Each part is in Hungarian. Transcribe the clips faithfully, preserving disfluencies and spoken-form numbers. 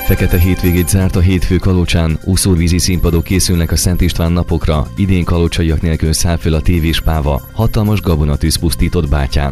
Fekete hétvégét zárt a hétfő Kalocsán, úszóvízi színpadok készülnek a Szent István napokra, idén kalocsaiak nélkül száll föl a tévés páva, hatalmas gabonatűz pusztított Bátyán.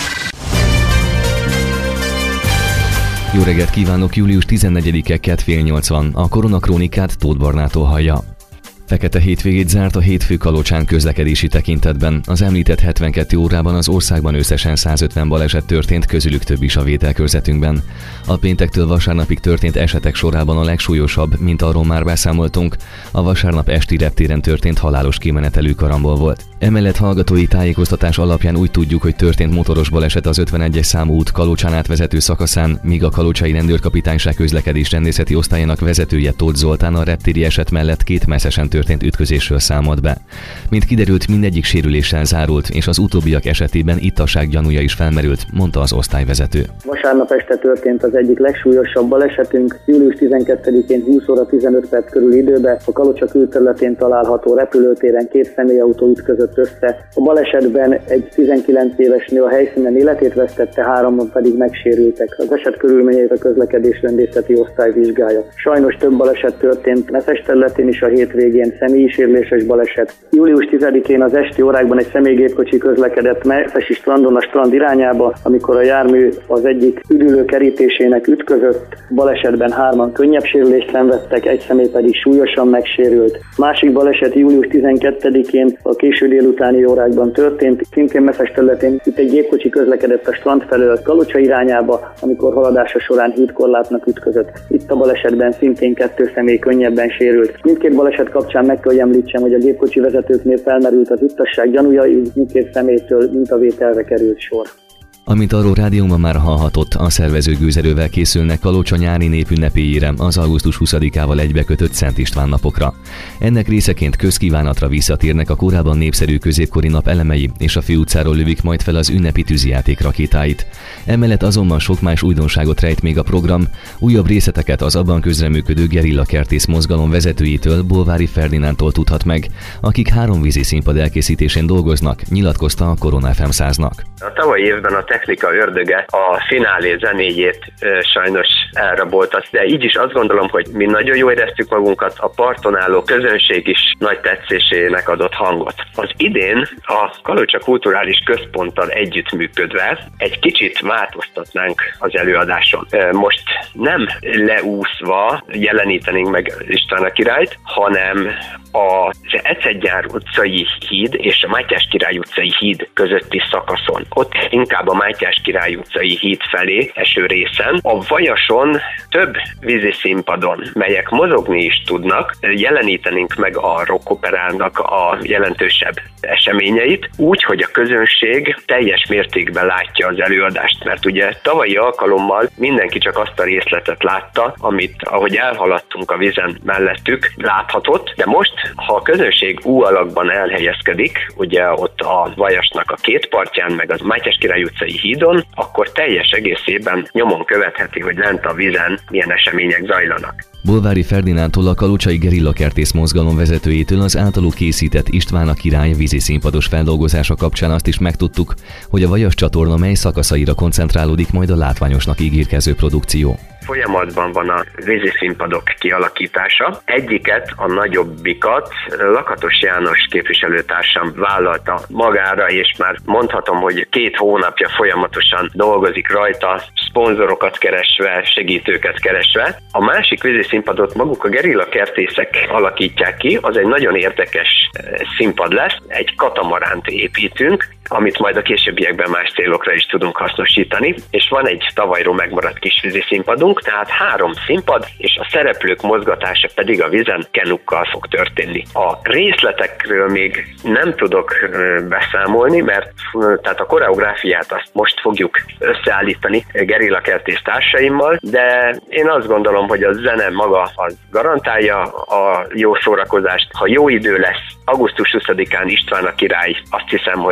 Jó reggelt kívánok, július tizennegyedike, kedd fél nyolc van, a Koronakrónikát Tóth Barnától hallja. Fekete hétvégét zárt a hétfő Kalocsán közlekedési tekintetben. Az említett hetvenkettő órában az országban összesen százötven baleset történt, közülük több is a vételkörzetünkben. A péntektől vasárnapig történt esetek sorában a legsúlyosabb, mint arról már beszámoltunk, a vasárnap esti reptéren történt halálos kimenetelű karambol volt. Emellett hallgatói tájékoztatás alapján úgy tudjuk, hogy történt motoros baleset az ötvenegyes számú út Kalocsán átvezető szakaszán, míg a kalocsai rendőrkapitányság közlekedés rendészeti osztályának vezetője Tóth Zoltán a reptéri eset mellett két messzesen történt ütközésről számolt be. Mint kiderült, mindegyik sérüléssel zárult, és az utóbbiak esetében ittasság gyanúja is felmerült, mondta az osztályvezető. Vasárnap este történt az egyik legsúlyosabb balesetünk. július tizenkettedikén húsz óra tizenöt perc körül időben a Kalocsa külterületén található repülőtéren két személyautó ütközött össze. A balesetben egy tizenkilenc éves nő a helyszínen életét vesztette, háromon pedig megsérültek. Az eset körülményeit a közlekedés rendészeti osztály vizsgálja. Sajnos több baleset történt Meszes területén is a hétvégén, személyi sérüléses baleset. július tizedikén az esti órákban egy személygépkocsi közlekedett Meszesi strandon a strand irányába, amikor a jármű az egyik üdülő kerítésének ütközött. Balesetben hárman könnyebb sérülést szenvedtek, egy személy pedig súlyosan megsérült. Másik baleset július tizenkettedikén a késő délutáni órákban történt, szintén Meszes területén itt egy gépkocsi közlekedett a strand felől Kalocsa irányába, amikor haladása során hídkorlátnak ütközött. Itt a balesetben szintén kettő személy könnyebben sérült. Mindkét baleset kapcsán meg kell, hogy említsem, hogy a gépkocsi vezetőknél felmerült az ittasság gyanúja, így mindkét személytől mintavételre került sor. Amint arról rádióban már hallhatott, a szervezők gőzerővel készülnek Kalocsa nyári népünnepéjére, az augusztus huszadikával egybekötött Szent István napokra. Ennek részeként közkívánatra visszatérnek a korábban népszerű középkori nap elemei, és a főutcáról lövik majd fel az ünnepi tűzijáték rakétáit. Emellett azonban sok más újdonságot rejt még a program, újabb részleteket az abban közreműködő Gerilla Kertész mozgalom vezetőjétől, Bolvári Ferdinándtól tudhat meg, akik három vízi színpad elkészítésén dolgoznak, nyilatkozta a Korona ef em száznak. A tavalyi évben a technika ördöge a finálé zenéjét e, sajnos elrabolta, de így is azt gondolom, hogy mi nagyon jól éreztük magunkat, a parton álló közönség is nagy tetszésének adott hangot. Az idén a Kalocsa Kulturális Központtal együttműködve egy kicsit változtatnánk az előadáson. E, most nem leúszva jelenítenénk meg István a királyt, hanem az Ecetgyár utcai híd és a Mátyás király utcai híd közötti szakaszon. Ott inkább a Mátyás király utcai híd felé eső részen. A Vajason több vízi színpadon, melyek mozogni is tudnak, jelenítenénk meg a rockoperának a jelentősebb eseményeit, úgy, hogy a közönség teljes mértékben látja az előadást, mert ugye tavalyi alkalommal mindenki csak azt a részletet látta, amit ahogy elhaladtunk a vizen mellettük, láthatott, de most, ha a közönség U alakban elhelyezkedik, ugye ott a Vajasnak a két partján, meg az Mátyás király utcai hídon, akkor teljes egészében nyomon követheti, hogy lent a vizen milyen események zajlanak. Bolvári Ferdinándtól, a kalocsai Gerilla Kertész mozgalom vezetőjétől az általuk készített István a király vízi színpados feldolgozása kapcsán azt is megtudtuk, hogy a Vajas csatorna mely szakaszaira koncentrálódik majd a látványosnak ígérkező produkció. Folyamatban van a vízi színpadok kialakítása. Egyiket, a nagyobbikat Lakatos János képviselőtársam vállalta magára, és már mondhatom, hogy két hónapja folyamatosan dolgozik rajta, szponzorokat keresve, segítőket keresve. A másik vízi színpadot maguk a Gerilla Kertészek alakítják ki, az egy nagyon érdekes színpad lesz, egy katamaránt építünk, amit majd a későbbiekben más célokra is tudunk hasznosítani, és van egy tavalyról megmaradt kis vízi színpadunk, tehát három színpad, és a szereplők mozgatása pedig a vizen kenukkal fog történni. A részletekről még nem tudok beszámolni, mert tehát a koreográfiát azt most fogjuk összeállítani Gerilla Kertész társaimmal, de én azt gondolom, hogy a zene maga az garantálja a jó szórakozást. Ha jó idő lesz, augusztus huszadikán István a király, azt hiszem, hogy olyan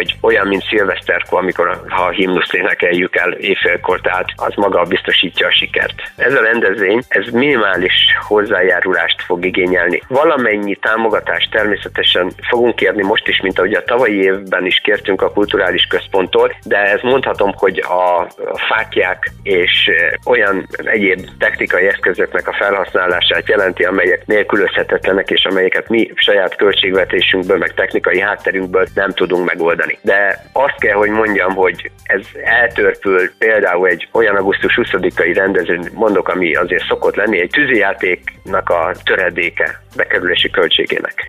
olyan, mint szilveszterkor, amikor ha a himnuszt énekeljük el éjfélkor, tehát az maga biztosítja a sikert. Ez a rendezvény, ez minimális hozzájárulást fog igényelni. Valamennyi támogatást természetesen fogunk kérni most is, mint ahogy a tavalyi évben is kértünk a kulturális központtól, de ez mondhatom, hogy a fáklyák és olyan egyéb technikai eszközöknek a felhasználását jelenti, amelyek nélkülözhetetlenek, és amelyeket mi saját költségvetésünkből, meg technikai hátterünkből nem tudunk megoldani. De azt kell, hogy mondjam, hogy ez eltörpül például egy olyan augusztus huszadikai rendezvény, mondok, ami azért szokott lenni, egy tűzijátéknak a töredéke bekerülési költségének.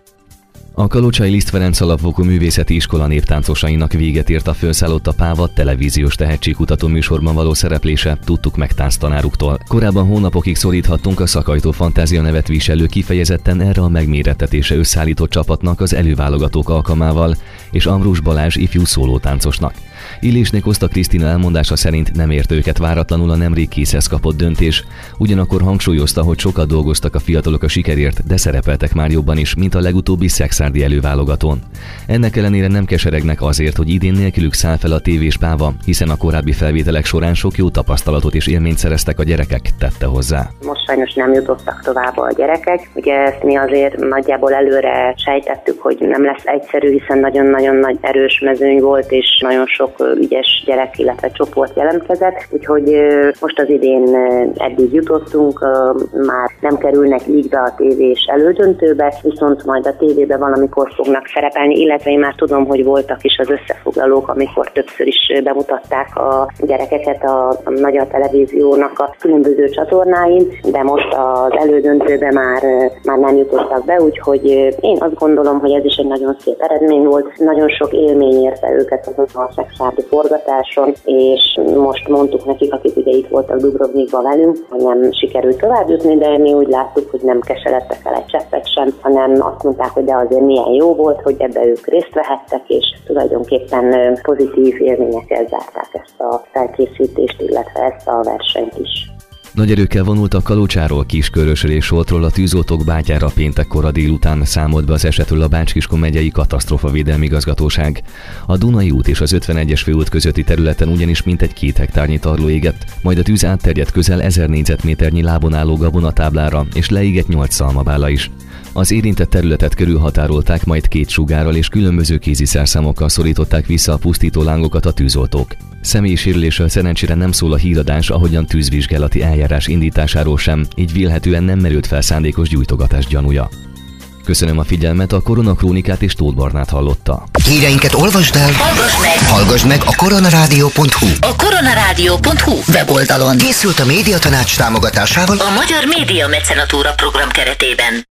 A Kalocsai Liszt Ferenc Alapfokú Művészeti Iskola néptáncosainak véget ért a Fölszállott a Páva televíziós tehetségkutató műsorban való szereplése, tudtuk meg tánctanáruktól. Korábban hónapokig szoríthattunk a Szakajtó Fantázia nevet viselő kifejezetten erre a megmérettetése összeállított csapatnak az előválogatók alkalmával, és Ambrus Balázs ifjú szólótáncosnak. Illésné Koszta Krisztina elmondása szerint nem ért őket váratlanul a nemrég készhez kapott döntés, ugyanakkor hangsúlyozta, hogy sokat dolgoztak a fiatalok a sikerért, de szerepeltek már jobban is, mint a legutóbbi szexárdi előválogatón. Ennek ellenére nem keseregnek azért, hogy idén nélkülük száll fel a tévés páva, hiszen a korábbi felvételek során sok jó tapasztalatot és élményt szereztek a gyerekek, tette hozzá. Most sajnos nem jutottak tovább a gyerekek, ugye ezt mi azért nagyjából előre sejtettük, hogy nem lesz egyszerű, hiszen nagyon-nagyon nagy erős mezőny volt, és nagyon sok ügyes gyerek, illetve csoport jelentkezett, úgyhogy most az idén eddig jutottunk, már nem kerülnek így be a tévés elődöntőbe, viszont majd a tévébe valamikor fognak szerepelni, illetve én már tudom, hogy voltak is az összefoglalók, amikor többször is bemutatták a gyerekeket a, a magyar televíziónak a különböző csatornáin, de most az elődöntőbe már, már nem jutottak be, úgyhogy én azt gondolom, hogy ez is egy nagyon szép eredmény volt, nagyon sok élmény érte őket azon a szexárdi forgatáson, és most mondtuk nekik, akik ugye itt voltak Dubrovnikban velünk, hogy nem sikerült tovább jutni, de mi úgy láttuk, hogy nem keseredtek el egy cseppet sem, hanem azt mondták, hogy de azért milyen jó volt, hogy ebbe ők részt vehettek, és tulajdonképpen pozitív élményekkel zárták ezt a felkészítést, illetve ezt a versenyt is. Nagy erőkkel vonultak Kalocsáról, Kiskörösről és Soltról a tűzoltók bátyára péntek kora délután, számolt be az esetről a Bács-Kiskun megyei katasztrófavédelmi igazgatóság. A Dunai út és az ötvenegyes főút közötti területen ugyanis mintegy két hektárnyi tarló égett, majd a tűz átterjedt közel ezer négyzetméternyi lábon álló gabonatáblára, és leégett nyolc szalmabála is. Az érintett területet körülhatárolták, majd két sugárral és különböző kéziszerszámokkal szorították vissza a pusztító lángokat a tűzoltók. Személyi sérüléssel szerencsére nem szól a híradás, ahogyan tűzvizsgálati eljárás indításáról sem, így vélhetően nem merült fel szándékos gyújtogatás gyanúja. Köszönöm a figyelmet, a Koronakrónikát és Tóth Barnát hallotta. Híreinket olvasd el, hallgass meg, hallgass meg a koronarádió pont hu. A koronarádió pont hu weboldalon. Készült a Médiatanács támogatásával a Magyar Média Mecenatúra program keretében.